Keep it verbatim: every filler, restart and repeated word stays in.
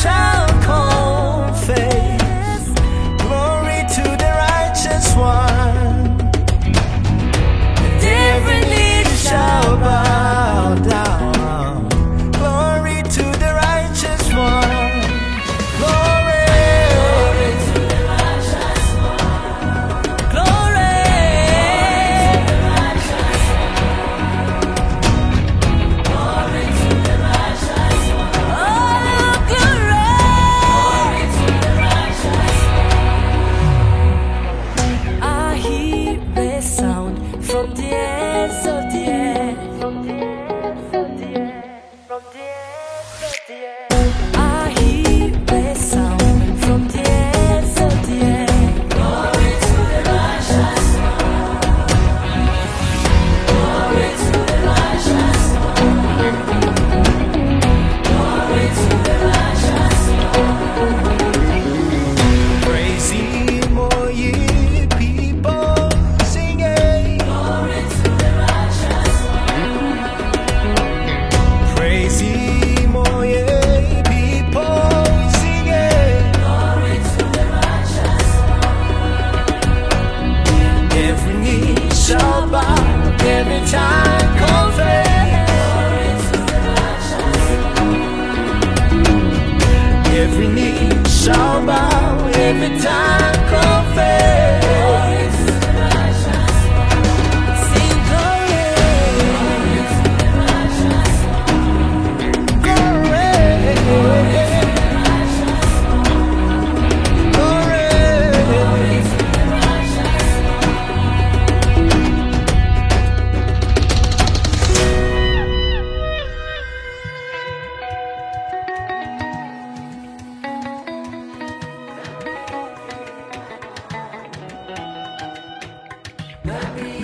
shall confess. Glory to the righteous one, and every knee shall bow down. Glory to the righteous one. Glory, glory to the righteous one. Glory, glory to the righteous one. Glory to the righteous one. Oh, glory, glory to the righteous one. I hear a sound from the ends of the earth. From the ends of the earth. From the ends of the earth. I hear a sound from the ends of the earth. Glory to the righteous one. Glory to the righteous one. Glory to the righteous one. Praise Him, O ye people, singing. Glory to the righteous one. Praise Him, O ye people, singing. Glory to the righteous one. Every knee shall bow, every tongue confess. Glory to the righteous one. Every knee shall bow, every tongue confess. Glory to the righteous one. Sing glory, glory to the righteous one. Glory, glory to the righteous one. Glory, glory to the righteous one.